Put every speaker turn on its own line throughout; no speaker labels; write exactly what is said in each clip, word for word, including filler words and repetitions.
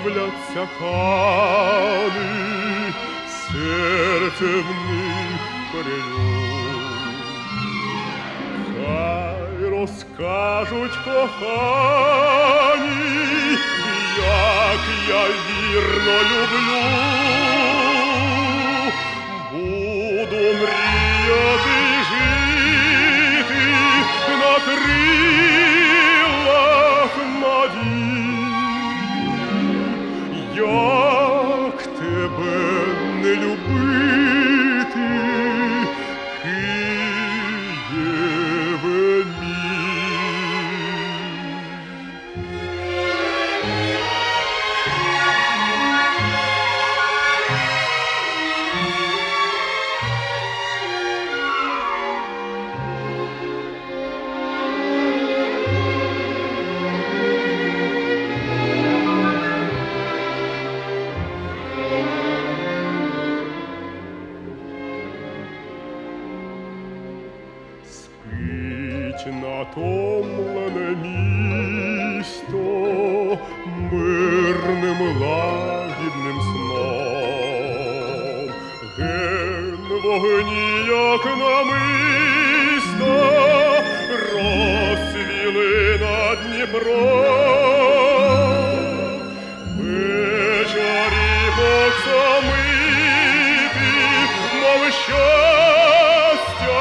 дивляться кани, серце в них перельот. Хай розкажуть кохані, як я вірно люблю. Буду мріяти жити на крилах надій. Як тебе не любити, Києве мій? Спить натомлене місто мирним лагідним сном. Ген вогні, як намисто, розцвіли над Дніпром. Вечорі оксамити, мов щастя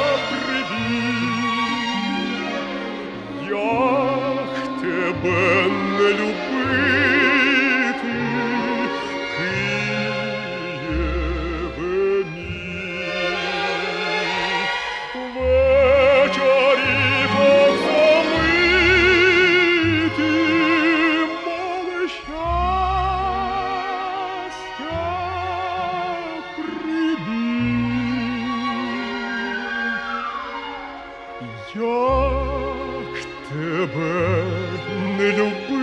привіт. Як тебе не любити, Києве мій? Вечорі оксамити, мов щастя прибіг. Як тебе не любити,